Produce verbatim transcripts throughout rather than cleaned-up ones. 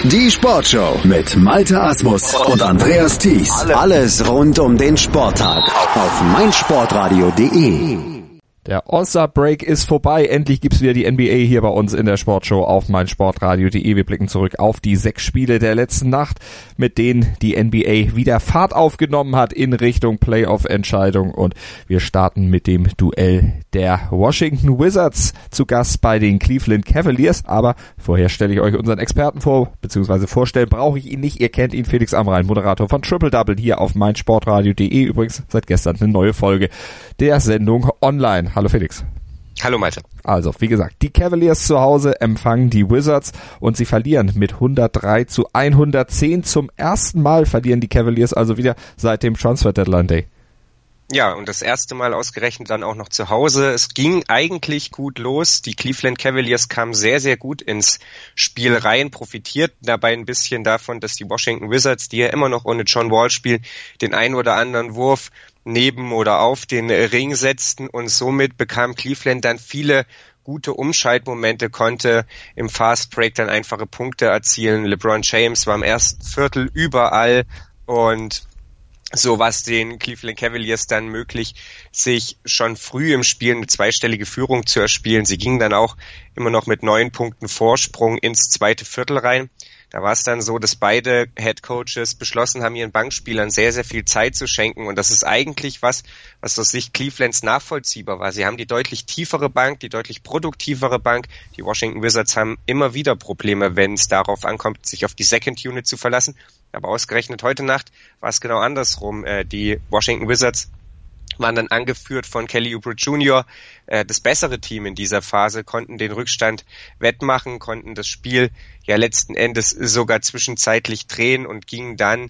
Die Sportshow mit Malte Asmus und Andreas Thies. Alles rund um den Sporttag auf meinsportradio punkt de. Der All-Star-Break ist vorbei. Endlich gibt's wieder die N B A hier bei uns in der Sportshow auf meinsportradio punkt de. Wir blicken zurück auf die sechs Spiele der letzten Nacht, mit denen die N B A wieder Fahrt aufgenommen hat in Richtung Playoff-Entscheidung. Und wir starten mit dem Duell der Washington Wizards zu Gast bei den Cleveland Cavaliers. Aber vorher stelle ich euch unseren Experten vor, beziehungsweise vorstellen brauche ich ihn nicht. Ihr kennt ihn, Felix Amrain, Moderator von Triple Double hier auf meinsportradio punkt de. Übrigens seit gestern eine neue Folge der Sendung online. Hallo Felix. Hallo Malte. Also, wie gesagt, die Cavaliers zu Hause empfangen die Wizards und sie verlieren mit hundertdrei zu hundertzehn. Zum ersten Mal verlieren die Cavaliers also wieder seit dem Transfer Deadline Day. Ja, und das erste Mal ausgerechnet dann auch noch zu Hause. Es ging eigentlich gut los. Die Cleveland Cavaliers kamen sehr, sehr gut ins Spiel rein, profitierten dabei ein bisschen davon, dass die Washington Wizards, die ja immer noch ohne John Wall spielen, den ein oder anderen Wurf neben oder auf den Ring setzten und somit bekam Cleveland dann viele gute Umschaltmomente, konnte im Fast Break dann einfache Punkte erzielen. LeBron James war im ersten Viertel überall und so was den Cleveland Cavaliers dann möglich, sich schon früh im Spiel eine zweistellige Führung zu erspielen. Sie gingen dann auch immer noch mit neun Punkten Vorsprung ins zweite Viertel rein. Da war es dann so, dass beide Head Coaches beschlossen haben, ihren Bankspielern sehr, sehr viel Zeit zu schenken. Und das ist eigentlich was, was aus Sicht Clevelands nachvollziehbar war. Sie haben die deutlich tiefere Bank, die deutlich produktivere Bank. Die Washington Wizards haben immer wieder Probleme, wenn es darauf ankommt, sich auf die Second Unit zu verlassen. Aber ausgerechnet heute Nacht war es genau andersrum. Die Washington Wizards waren dann angeführt von Kelly Oubre Junior Das bessere Team in dieser Phase, konnten den Rückstand wettmachen, konnten das Spiel ja letzten Endes sogar zwischenzeitlich drehen und gingen dann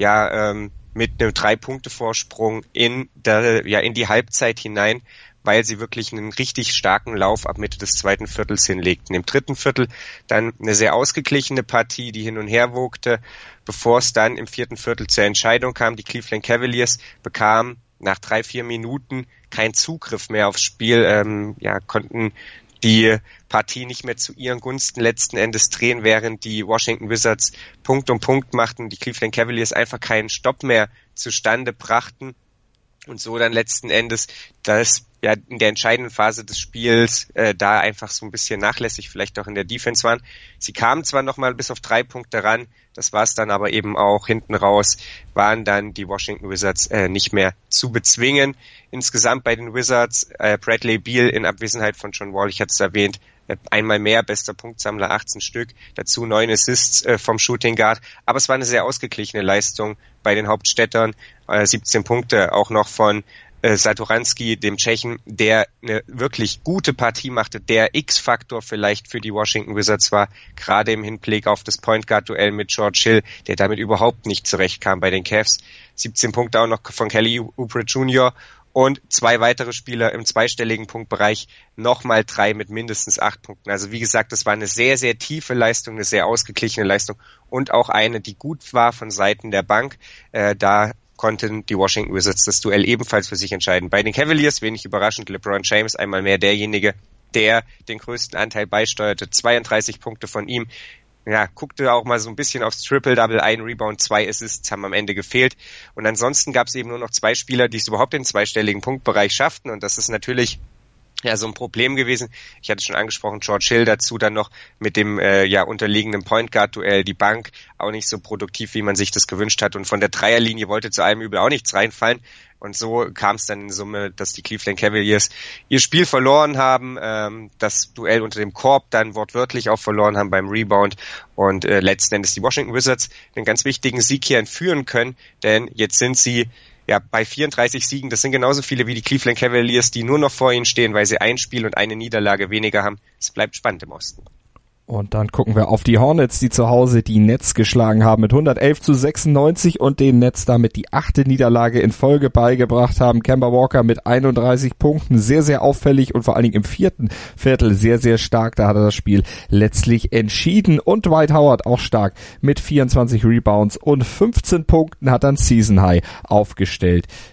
ja ähm, mit einem Drei-Punkte-Vorsprung in der, ja in die Halbzeit hinein, weil sie wirklich einen richtig starken Lauf ab Mitte des zweiten Viertels hinlegten. Im dritten Viertel dann eine sehr ausgeglichene Partie, die hin und her wogte, bevor es dann im vierten Viertel zur Entscheidung kam. Die Cleveland Cavaliers bekamen nach drei, vier Minuten kein Zugriff mehr aufs Spiel, ähm, ja, konnten die Partie nicht mehr zu ihren Gunsten letzten Endes drehen, während die Washington Wizards Punkt um Punkt machten, die Cleveland Cavaliers einfach keinen Stopp mehr zustande brachten und so dann letzten Endes das ja in der entscheidenden Phase des Spiels äh, da einfach so ein bisschen nachlässig vielleicht auch in der Defense waren. Sie kamen zwar nochmal bis auf drei Punkte ran, das war es dann aber eben auch hinten raus, waren dann die Washington Wizards äh, nicht mehr zu bezwingen. Insgesamt bei den Wizards äh, Bradley Beal in Abwesenheit von John Wall, ich hatte es erwähnt, äh, einmal mehr, bester Punktsammler, achtzehn Stück, dazu neun Assists äh, vom Shooting Guard, aber es war eine sehr ausgeglichene Leistung bei den Hauptstädtern, äh, siebzehn Punkte auch noch von äh, Satoranski, dem Tschechen, der eine wirklich gute Partie machte, der X-Faktor vielleicht für die Washington Wizards war, gerade im Hinblick auf das Point Guard Duell mit George Hill, der damit überhaupt nicht zurechtkam bei den Cavs. siebzehn Punkte auch noch von Kelly Oubre Junior und zwei weitere Spieler im zweistelligen Punktbereich, nochmal drei mit mindestens acht Punkten. Also wie gesagt, das war eine sehr, sehr tiefe Leistung, eine sehr ausgeglichene Leistung und auch eine, die gut war von Seiten der Bank. Äh, da konnten die Washington Wizards das Duell ebenfalls für sich entscheiden. Bei den Cavaliers, wenig überraschend, LeBron James einmal mehr derjenige, der den größten Anteil beisteuerte. zweiunddreißig Punkte von ihm. Ja, guckte auch mal so ein bisschen aufs Triple-Double, ein Rebound, zwei Assists haben am Ende gefehlt. Und ansonsten gab es eben nur noch zwei Spieler, die es überhaupt in den zweistelligen Punktbereich schafften. Und das ist natürlich ja so ein Problem gewesen. Ich hatte schon angesprochen, George Hill dazu dann noch mit dem äh, ja unterliegenden Point Guard Duell, die Bank auch nicht so produktiv, wie man sich das gewünscht hat, und von der Dreierlinie wollte zu allem Übel auch nichts reinfallen, und so kam es dann in Summe, dass die Cleveland Cavaliers ihr Spiel verloren haben, ähm, das Duell unter dem Korb dann wortwörtlich auch verloren haben beim Rebound und äh, letzten Endes die Washington Wizards einen ganz wichtigen Sieg hier entführen können, denn jetzt sind sie ja bei vierunddreißig Siegen, das sind genauso viele wie die Cleveland Cavaliers, die nur noch vor ihnen stehen, weil sie ein Spiel und eine Niederlage weniger haben. Es bleibt spannend im Osten. Und dann gucken wir auf die Hornets, die zu Hause die Nets geschlagen haben mit hundertelf zu sechsundneunzig und den Nets damit die achte Niederlage in Folge beigebracht haben. Kemba Walker mit einunddreißig Punkten, sehr, sehr auffällig und vor allen Dingen im vierten Viertel sehr, sehr stark. Da hat er das Spiel letztlich entschieden. Und Dwight Howard auch stark mit vierundzwanzig Rebounds und fünfzehn Punkten hat dann Season High aufgestellt.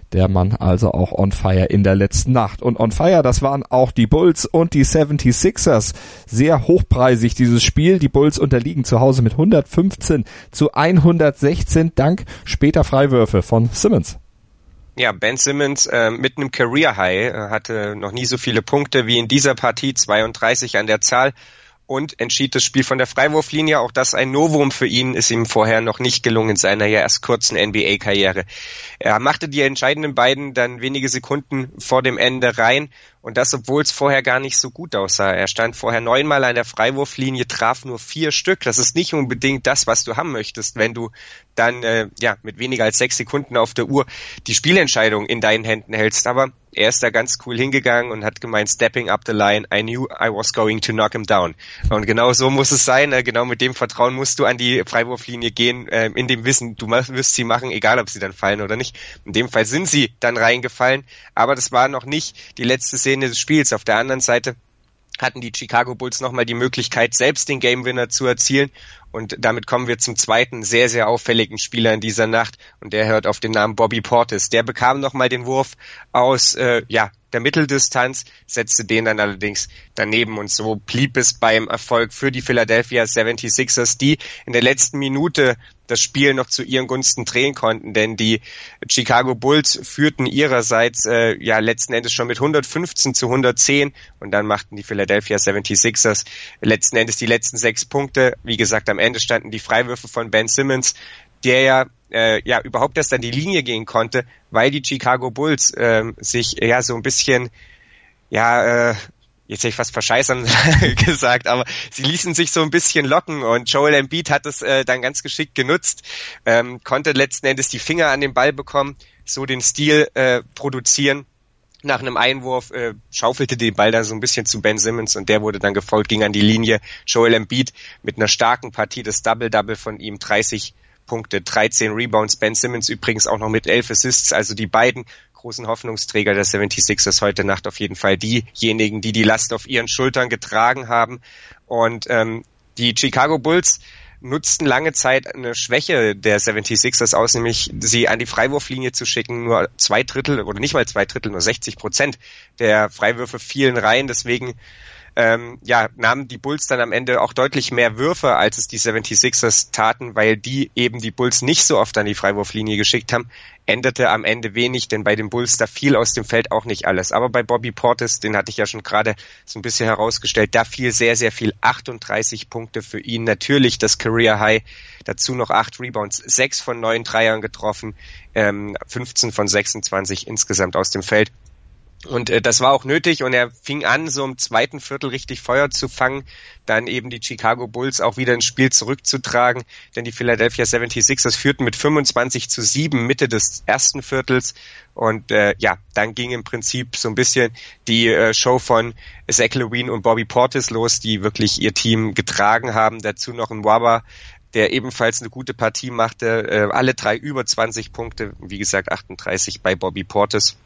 Der Mann also auch on fire in der letzten Nacht. Und on fire, das waren auch die Bulls und die seventy-sixers. Sehr hochpreisig dieses Spiel. Die Bulls unterliegen zu Hause mit hundertfünfzehn zu hundertsechzehn dank später Freiwürfe von Simmons. Ja, Ben Simmons äh, mit einem Career High äh, hatte noch nie so viele Punkte wie in dieser Partie, zweiunddreißig an der Zahl. Und entschied das Spiel von der Freiwurflinie. Auch das ein Novum für ihn, ist ihm vorher noch nicht gelungen in seiner ja erst kurzen N B A-Karriere. Er machte die entscheidenden beiden dann wenige Sekunden vor dem Ende rein. Und das, obwohl es vorher gar nicht so gut aussah. Er stand vorher neunmal an der Freiwurflinie, traf nur vier Stück. Das ist nicht unbedingt das, was du haben möchtest, wenn du dann äh, ja mit weniger als sechs Sekunden auf der Uhr die Spielentscheidung in deinen Händen hältst. Aber er ist da ganz cool hingegangen und hat gemeint, stepping up the line, I knew I was going to knock him down. Und genau so muss es sein. Genau mit dem Vertrauen musst du an die Freiwurflinie gehen, äh, in dem Wissen, du wirst sie machen, egal ob sie dann fallen oder nicht. In dem Fall sind sie dann reingefallen. Aber das war noch nicht die letzte Szene des Spiels. Auf der anderen Seite hatten die Chicago Bulls nochmal die Möglichkeit, selbst den Game Winner zu erzielen. Und damit kommen wir zum zweiten sehr, sehr auffälligen Spieler in dieser Nacht. Und der hört auf den Namen Bobby Portis. Der bekam nochmal den Wurf aus äh, ja der Mitteldistanz, setzte den dann allerdings daneben. Und so blieb es beim Erfolg für die Philadelphia seventy-sixers, die in der letzten Minute das Spiel noch zu ihren Gunsten drehen konnten, denn die Chicago Bulls führten ihrerseits äh, ja letzten Endes schon mit hundertfünfzehn zu hundertzehn und dann machten die Philadelphia seventy-sixers letzten Endes die letzten sechs Punkte. Wie gesagt, am Ende standen die Freiwürfe von Ben Simmons, der ja äh, ja überhaupt erst an die Linie gehen konnte, weil die Chicago Bulls äh, sich ja so ein bisschen ja äh, jetzt hätte ich fast verscheißern gesagt, aber sie ließen sich so ein bisschen locken und Joel Embiid hat es äh, dann ganz geschickt genutzt, ähm, konnte letzten Endes die Finger an den Ball bekommen, so den Stil äh, produzieren. Nach einem Einwurf äh, schaufelte den Ball dann so ein bisschen zu Ben Simmons und der wurde dann gefolgt, ging an die Linie. Joel Embiid mit einer starken Partie, das Double-Double von ihm, dreißig Punkte, dreizehn Rebounds. Ben Simmons übrigens auch noch mit elf Assists, also die beiden großen Hoffnungsträger der seventy-sixers heute Nacht auf jeden Fall diejenigen, die die Last auf ihren Schultern getragen haben. Und ähm, die Chicago Bulls nutzten lange Zeit eine Schwäche der seventy-sixers aus, nämlich sie an die Freiwurflinie zu schicken. Nur zwei Drittel oder nicht mal zwei Drittel, nur sechzig Prozent der Freiwürfe fielen rein. Deswegen ähm, ja, nahmen die Bulls dann am Ende auch deutlich mehr Würfe, als es die seventy-sixers taten, weil die eben die Bulls nicht so oft an die Freiwurflinie geschickt haben. Änderte am Ende wenig, denn bei den Bulls, da fiel aus dem Feld auch nicht alles. Aber bei Bobby Portis, den hatte ich ja schon gerade so ein bisschen herausgestellt, da fiel sehr, sehr viel. achtunddreißig Punkte für ihn. Natürlich das Career High. Dazu noch acht Rebounds, sechs von neun Dreiern getroffen, ähm, fünfzehn von sechsundzwanzig insgesamt aus dem Feld. Und äh, das war auch nötig und er fing an, so im zweiten Viertel richtig Feuer zu fangen, dann eben die Chicago Bulls auch wieder ins Spiel zurückzutragen, denn die Philadelphia seventy-sixers führten mit fünfundzwanzig zu sieben Mitte des ersten Viertels und äh, ja, dann ging im Prinzip so ein bisschen die äh, Show von Zach LaVine und Bobby Portis los, die wirklich ihr Team getragen haben, dazu noch ein Waba, der ebenfalls eine gute Partie machte, äh, alle drei über zwanzig Punkte, wie gesagt achtunddreißig bei Bobby Portis.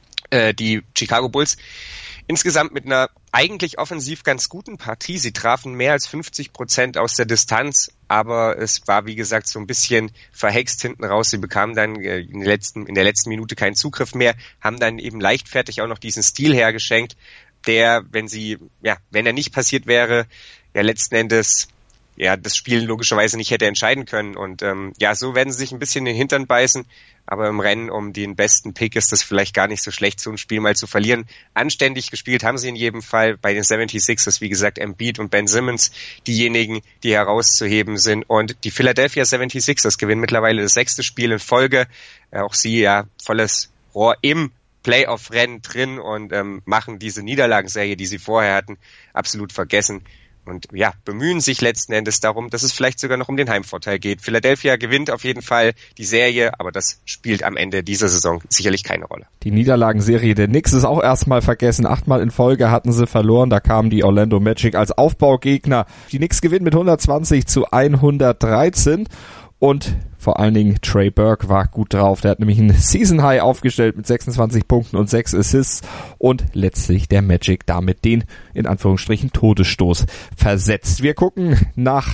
Die Chicago Bulls insgesamt mit einer eigentlich offensiv ganz guten Partie. Sie trafen mehr als fünfzig Prozent aus der Distanz, aber es war, wie gesagt, so ein bisschen verhext hinten raus. Sie bekamen dann in der letzten, in der letzten Minute keinen Zugriff mehr, haben dann eben leichtfertig auch noch diesen Stil hergeschenkt, der, wenn sie, ja, wenn er nicht passiert wäre, ja letzten Endes ja das Spiel logischerweise nicht hätte entscheiden können. Und ähm, ja, so werden sie sich ein bisschen in den Hintern beißen. Aber im Rennen um den besten Pick ist das vielleicht gar nicht so schlecht, so ein Spiel mal zu verlieren. Anständig gespielt haben sie in jedem Fall. Bei den seventy-sixers, wie gesagt, Embiid und Ben Simmons, diejenigen, die herauszuheben sind. Und die Philadelphia seventy-sixers gewinnen mittlerweile das sechste Spiel in Folge. Auch sie ja volles Rohr im Playoff-Rennen drin und ähm, machen diese Niederlagenserie, die sie vorher hatten, absolut vergessen. Und ja, bemühen sich letzten Endes darum, dass es vielleicht sogar noch um den Heimvorteil geht. Philadelphia gewinnt auf jeden Fall die Serie, aber das spielt am Ende dieser Saison sicherlich keine Rolle. Die Niederlagenserie der Knicks ist auch erstmal vergessen. Achtmal in Folge hatten sie verloren. Da kamen die Orlando Magic als Aufbaugegner. Die Knicks gewinnen mit hundertzwanzig zu hundertdreizehn. Und vor allen Dingen Trey Burke war gut drauf. Der hat nämlich ein Season High aufgestellt mit sechsundzwanzig Punkten und sechs Assists und letztlich der Magic damit den, in Anführungsstrichen, Todesstoß versetzt. Wir gucken nach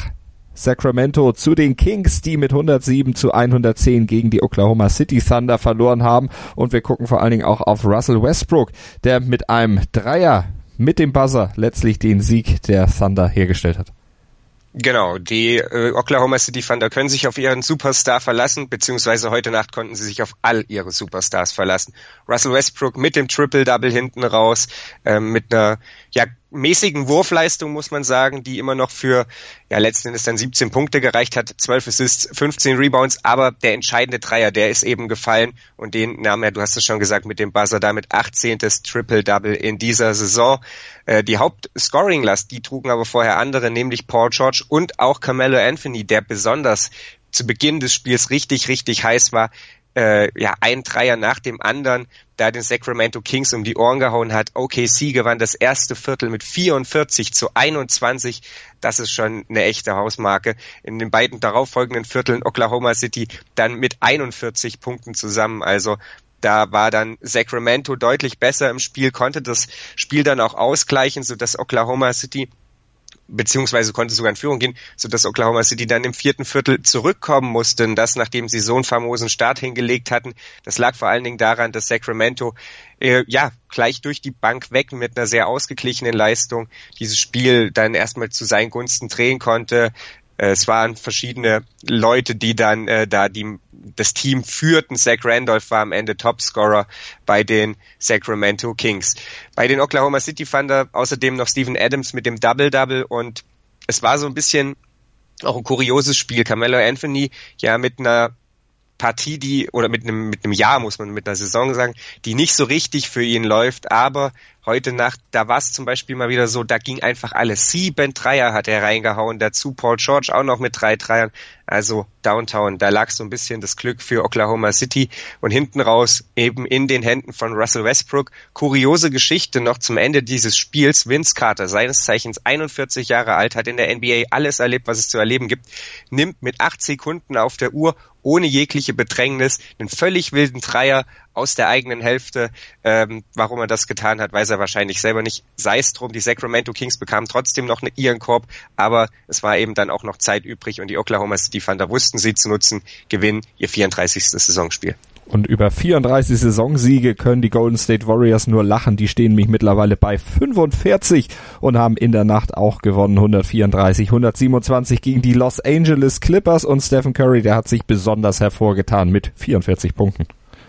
Sacramento zu den Kings, die mit hundertsieben zu hundertzehn gegen die Oklahoma City Thunder verloren haben. Und wir gucken vor allen Dingen auch auf Russell Westbrook, der mit einem Dreier mit dem Buzzer letztlich den Sieg der Thunder hergestellt hat. Genau, die äh, Oklahoma City Thunder können sich auf ihren Superstar verlassen, beziehungsweise heute Nacht konnten sie sich auf all ihre Superstars verlassen. Russell Westbrook mit dem Triple-Double hinten raus, äh, mit einer ja mäßigen Wurfleistung, muss man sagen, die immer noch für ja letzten Endes dann siebzehn Punkte gereicht hat, zwölf Assists, fünfzehn Rebounds, aber der entscheidende Dreier, der ist eben gefallen und den nahm er, du hast es schon gesagt, mit dem Buzzer damit achtzehntes Triple-Double in dieser Saison. Äh, die Hauptscoring-Last, die trugen aber vorher andere, nämlich Paul George und auch Carmelo Anthony, der besonders zu Beginn des Spiels richtig, richtig heiß war. Äh, ja, ein Dreier nach dem anderen, da den Sacramento Kings um die Ohren gehauen hat. O K C gewann das erste Viertel mit vierundvierzig zu einundzwanzig. Das ist schon eine echte Hausmarke. In den beiden darauffolgenden Vierteln Oklahoma City dann mit einundvierzig Punkten zusammen. Also da war dann Sacramento deutlich besser im Spiel, konnte das Spiel dann auch ausgleichen, sodass Oklahoma City beziehungsweise konnte sogar in Führung gehen, sodass Oklahoma City dann im vierten Viertel zurückkommen musste. Und das, nachdem sie so einen famosen Start hingelegt hatten. Das lag vor allen Dingen daran, dass Sacramento äh, ja gleich durch die Bank weg mit einer sehr ausgeglichenen Leistung dieses Spiel dann erstmal zu seinen Gunsten drehen konnte. Äh, es waren verschiedene Leute, die dann äh, da die das Team führten. Zach Randolph war am Ende Topscorer bei den Sacramento Kings. Bei den Oklahoma City Thunder außerdem noch Steven Adams mit dem Double-Double und es war so ein bisschen auch ein kurioses Spiel. Carmelo Anthony ja mit einer Partie, die, oder mit einem, mit einem Jahr, muss man mit einer Saison sagen, die nicht so richtig für ihn läuft, aber heute Nacht, da war es zum Beispiel mal wieder so, da ging einfach alles. Sieben Dreier hat er reingehauen, dazu Paul George auch noch mit drei Dreiern. Also Downtown, da lag so ein bisschen das Glück für Oklahoma City und hinten raus eben in den Händen von Russell Westbrook. Kuriose Geschichte noch zum Ende dieses Spiels. Vince Carter, seines Zeichens einundvierzig Jahre alt, hat in der N B A alles erlebt, was es zu erleben gibt, nimmt mit acht Sekunden auf der Uhr ohne jegliche Bedrängnis einen völlig wilden Dreier aus der eigenen Hälfte. Ähm, warum er das getan hat, weiß er wahrscheinlich selber nicht. Sei es drum, die Sacramento Kings bekamen trotzdem noch ihren Korb, aber es war eben dann auch noch Zeit übrig und die Oklahoma City Thunder wussten sie zu nutzen, gewinnen ihr vierunddreißigstes Saisonspiel. Und über vierunddreißig Saisonsiege können die Golden State Warriors nur lachen. Die stehen nämlich mittlerweile bei fünfundvierzig und haben in der Nacht auch gewonnen. hundertvierunddreißig, hundertsiebenundzwanzig gegen die Los Angeles Clippers. Und Stephen Curry, der hat sich besonders hervorgetan mit vierundvierzig Punkten.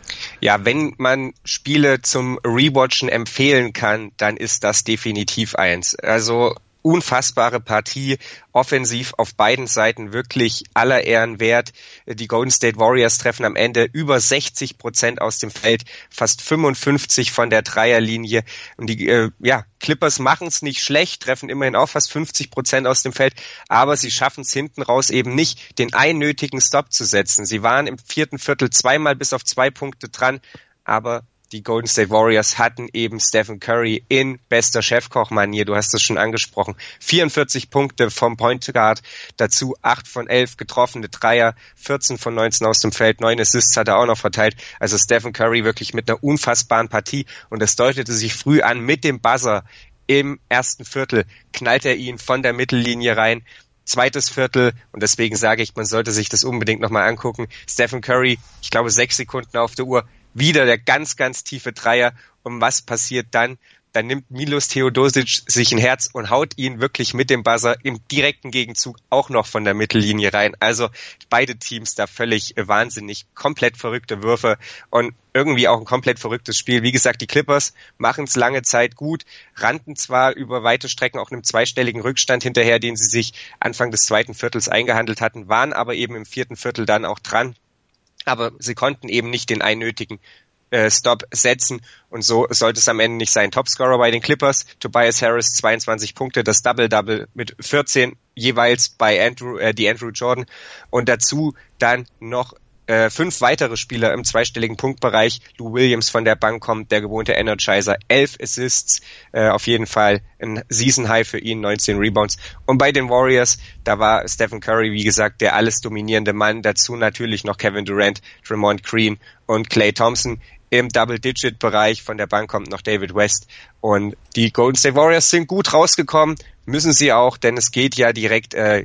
Ja, wenn man Spiele zum Rewatchen empfehlen kann, dann ist das definitiv eins. Also unfassbare Partie, offensiv auf beiden Seiten wirklich aller Ehren wert. Die Golden State Warriors treffen am Ende über sechzig Prozent aus dem Feld, fast fünfundfünfzig von der Dreierlinie. Und die äh, ja, Clippers machen es nicht schlecht, treffen immerhin auch fast fünfzig Prozent aus dem Feld, aber sie schaffen es hinten raus eben nicht, den einen nötigen Stop zu setzen. Sie waren im vierten Viertel zweimal bis auf zwei Punkte dran, aber die Golden State Warriors hatten eben Stephen Curry in bester Chefkoch-Manier, du hast es schon angesprochen. vierundvierzig Punkte vom Point Guard, dazu acht von elf getroffene Dreier, vierzehn von neunzehn aus dem Feld, neun Assists hat er auch noch verteilt. Also Stephen Curry wirklich mit einer unfassbaren Partie und das deutete sich früh an mit dem Buzzer im ersten Viertel, knallt er ihn von der Mittellinie rein. Zweites Viertel, und deswegen sage ich, man sollte sich das unbedingt nochmal angucken. Stephen Curry, ich glaube sechs Sekunden auf der Uhr, wieder der ganz, ganz tiefe Dreier. Und was passiert dann? Dann nimmt Milos Teodosic sich ein Herz und haut ihn wirklich mit dem Buzzer im direkten Gegenzug auch noch von der Mittellinie rein. Also beide Teams da völlig wahnsinnig, komplett verrückte Würfe und irgendwie auch ein komplett verrücktes Spiel. Wie gesagt, die Clippers machen es lange Zeit gut, rannten zwar über weite Strecken auch einem zweistelligen Rückstand hinterher, den sie sich Anfang des zweiten Viertels eingehandelt hatten, waren aber eben im vierten Viertel dann auch dran. Aber sie konnten eben nicht den einnötigen äh, Stop setzen und so sollte es am Ende nicht sein. Topscorer bei den Clippers, Tobias Harris, zweiundzwanzig Punkte, das Double-Double mit vierzehn jeweils bei Andrew, äh, die Andrew Jordan und dazu dann noch äh, fünf weitere Spieler im zweistelligen Punktbereich. Lou Williams von der Bank kommt, der gewohnte Energizer, elf Assists, äh, auf jeden Fall ein Season High für ihn, neunzehn Rebounds. Und bei den Warriors, da war Stephen Curry, wie gesagt, der alles dominierende Mann. Dazu natürlich noch Kevin Durant, Draymond Green und Klay Thompson. Im Double-Digit-Bereich von der Bank kommt noch David West. Und die Golden State Warriors sind gut rausgekommen, müssen sie auch, denn es geht ja direkt, äh, ja,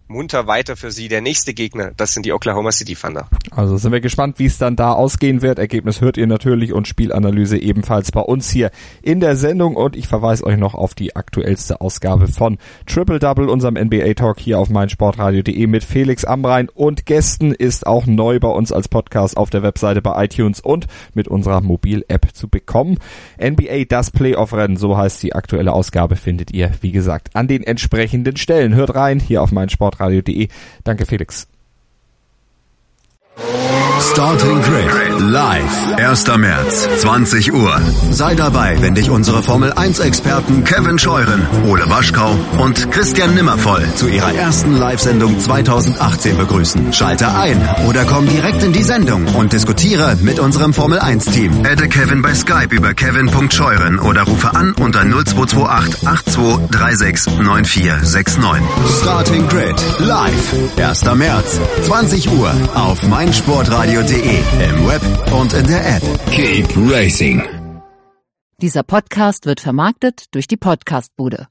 munter weiter für sie. Der nächste Gegner, das sind die Oklahoma City Thunder. Also sind wir gespannt, wie es dann da ausgehen wird. Ergebnis hört ihr natürlich und Spielanalyse ebenfalls bei uns hier in der Sendung. Und ich verweise euch noch auf die aktuellste Ausgabe von Triple Double, unserem N B A Talk hier auf meinsportradio punkt de mit Felix Amrain und Gästen, ist auch neu bei uns als Podcast auf der Webseite bei iTunes und mit unserer Mobil-App zu bekommen. N B A, das Playoff-Rennen, so heißt die aktuelle Ausgabe, findet ihr, wie gesagt, an den entsprechenden Stellen. Hört rein, hier auf meinsportradio punkt de. Danke, Felix. Starting Grid live, erster März, zwanzig Uhr. Sei dabei, wenn dich unsere Formel eins Experten Kevin Scheuren, Ole Waschkau und Christian Nimmervoll zu ihrer ersten Live-Sendung zweitausendachtzehn begrüßen. Schalte ein oder komm direkt in die Sendung und diskutiere mit unserem Formel eins Team. Adde Kevin bei Skype über kevin punkt scheuren oder rufe an unter null zwei zwei acht acht zwei drei sechs neun vier sechs neun. Starting Grid live, erster März, zwanzig Uhr auf meinsportradio punkt de, im Web und in der App. Keep Racing. Dieser Podcast wird vermarktet durch die Podcastbude.